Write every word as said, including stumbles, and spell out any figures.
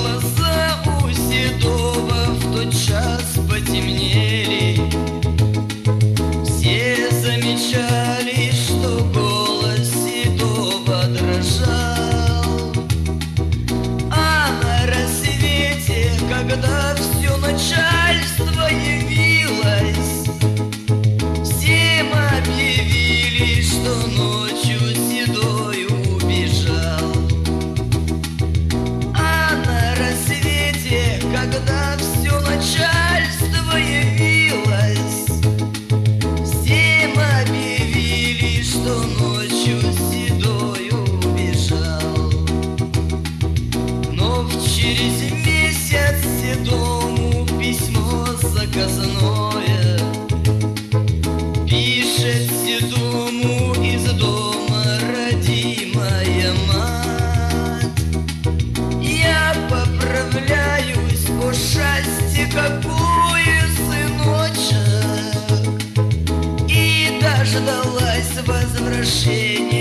глаза у седого в тот час потемнели. Все замечали, что голос седого дрожал. А на рассвете, когда все начальство явилось, всем объявили, что ночью седой убежал. А на рассвете, когда все начальство явилось, всем объявили, что ночью седой убежал. Но через месяц седому письмо заказное пишет седому из дома родимая мать. Я поправляюсь, о счастье какое, сыночек, и дождалась возвращения